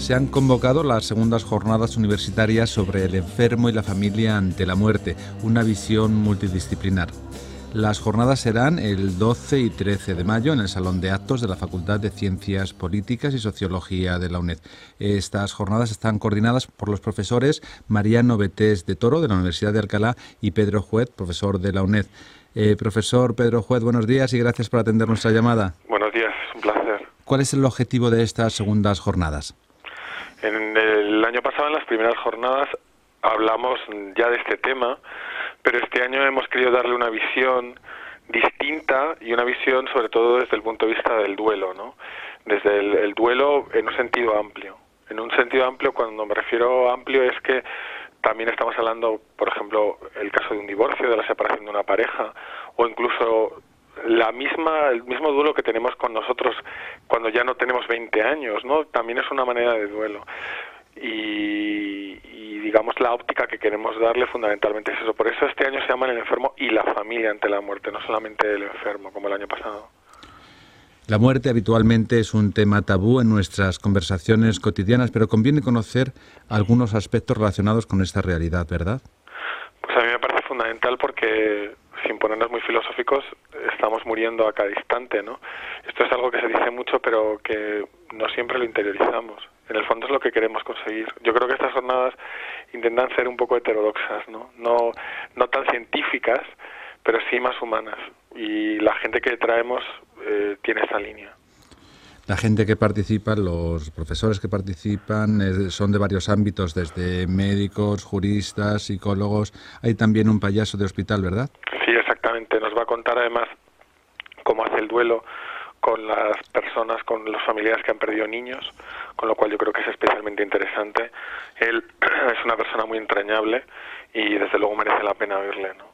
se han convocado las segundas jornadas universitarias sobre el enfermo y la familia ante la muerte, una visión multidisciplinar. Las jornadas serán el 12 y 13 de mayo en el Salón de Actos de la Facultad de Ciencias Políticas y Sociología de la UNED. Estas jornadas están coordinadas por los profesores Mariano Betés de Toro, de la Universidad de Alcalá, y Pedro Juez, profesor de la UNED. Profesor Pedro Juez, buenos días y gracias por atender nuestra llamada. Buenos días, un placer. ¿Cuál es el objetivo de estas segundas jornadas? En el año pasado, en las primeras jornadas, hablamos ya de este tema, pero este año hemos querido darle una visión distinta y una visión sobre todo desde el punto de vista del duelo, ¿no? Desde el duelo en un sentido amplio. En un sentido amplio, cuando me refiero a amplio, es que también estamos hablando, por ejemplo, el caso de un divorcio, de la separación de una pareja, o incluso el mismo duelo que tenemos con nosotros cuando ya no tenemos 20 años, ¿no? También es una manera de duelo. Y digamos la óptica que queremos darle fundamentalmente es eso. Por eso este año se llama el enfermo y la familia ante la muerte, no solamente el enfermo como el año pasado. La muerte habitualmente es un tema tabú en nuestras conversaciones cotidianas, pero conviene conocer algunos aspectos relacionados con esta realidad, ¿verdad? Pues a mí me parece fundamental porque, sin ponernos muy filosóficos, estamos muriendo a cada instante, ¿no? Esto es algo que se dice mucho, pero que no siempre lo interiorizamos. En el fondo es lo que queremos conseguir. Yo creo que estas jornadas intentan ser un poco heterodoxas, ¿no? No tan científicas, pero sí más humanas. Y la gente que traemos tiene esa línea. La gente que participa, los profesores que participan, son de varios ámbitos, desde médicos, juristas, psicólogos. Hay también un payaso de hospital, ¿verdad? Sí, exactamente. Nos va a contar además cómo hace el duelo con las personas, con los familiares que han perdido niños, con lo cual yo creo que es especialmente interesante. Él es una persona muy entrañable y desde luego merece la pena oírle, ¿no?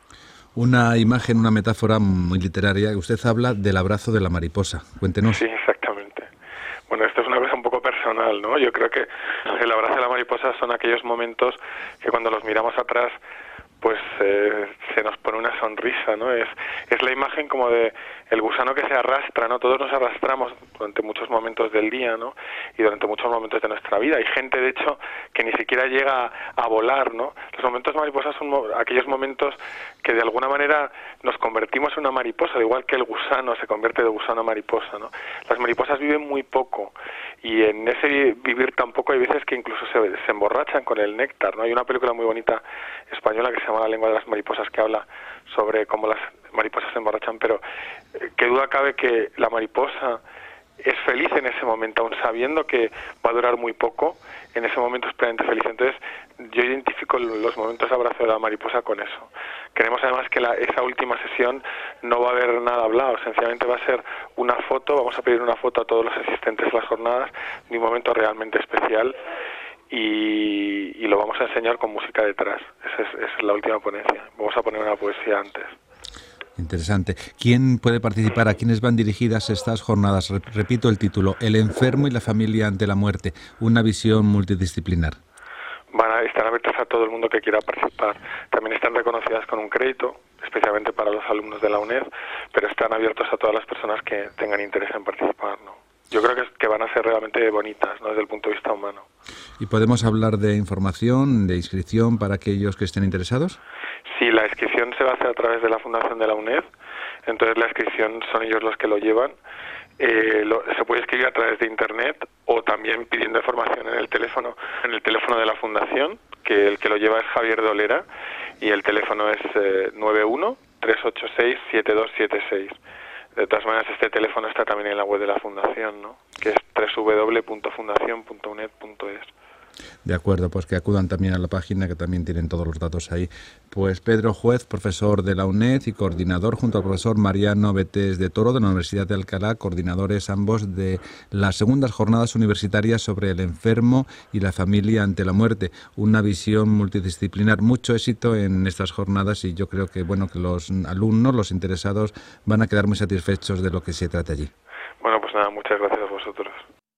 Una imagen, una metáfora muy literaria. Usted habla del abrazo de la mariposa. Cuéntenos. Sí, exactamente. Bueno, esto es una cosa un poco personal, ¿no? Yo creo que el abrazo de la mariposa son aquellos momentos que cuando los miramos atrás pues se nos pone una sonrisa, ¿no? Es la imagen como de el gusano que se arrastra, ¿no? Todos nos arrastramos durante muchos momentos del día, ¿no? Y durante muchos momentos de nuestra vida. Hay gente, de hecho, que ni siquiera llega a volar, ¿no? Los momentos mariposas son aquellos momentos que de alguna manera nos convertimos en una mariposa, igual que el gusano se convierte de gusano a mariposa, ¿no? Las mariposas viven muy poco y en ese vivir tan poco hay veces que incluso se emborrachan con el néctar, ¿no? Hay una película muy bonita española que se llama La lengua de las mariposas, que habla sobre cómo las mariposas se emborrachan, pero qué duda cabe que la mariposa es feliz en ese momento, aun sabiendo que va a durar muy poco, en ese momento es plenamente feliz. Entonces, yo identifico los momentos de abrazo de la mariposa con eso. Queremos además que esa última sesión no va a haber nada hablado, sencillamente va a ser una foto, vamos a pedir una foto a todos los asistentes a las jornadas de un momento realmente especial y lo vamos a enseñar con música detrás. Esa es la última ponencia. Vamos a poner una poesía antes. Interesante. ¿Quién puede participar? ¿A quiénes van dirigidas estas jornadas? Repito el título, El enfermo y la familia ante la muerte, una visión multidisciplinar. Van a estar abiertas a todo el mundo que quiera participar. También están reconocidas con un crédito, especialmente para los alumnos de la UNED, pero están abiertos a todas las personas que tengan interés en participar, ¿no? Yo creo que van a ser realmente bonitas, ¿no? Desde el punto de vista humano. ¿Y podemos hablar de información, de inscripción para aquellos que estén interesados? Sí, la inscripción se va a hacer a través de la Fundación de la UNED, entonces la inscripción son ellos los que lo llevan. Se puede escribir a través de internet o también pidiendo información en el teléfono de la Fundación, que el que lo lleva es Javier Dolera, y el teléfono es 91-386-7276. De todas maneras, este teléfono está también en la web de la Fundación, ¿no? Que es www.fundacion.uned.es. De acuerdo, pues que acudan también a la página, que también tienen todos los datos ahí. Pues Pedro Juez, profesor de la UNED y coordinador junto al profesor Mariano Betés de Toro de la Universidad de Alcalá, coordinadores ambos de las segundas jornadas universitarias sobre el enfermo y la familia ante la muerte, una visión multidisciplinar. Mucho éxito en estas jornadas y yo creo que que los alumnos, los interesados, van a quedar muy satisfechos de lo que se trata allí. Bueno, pues nada, muchas gracias a vosotros.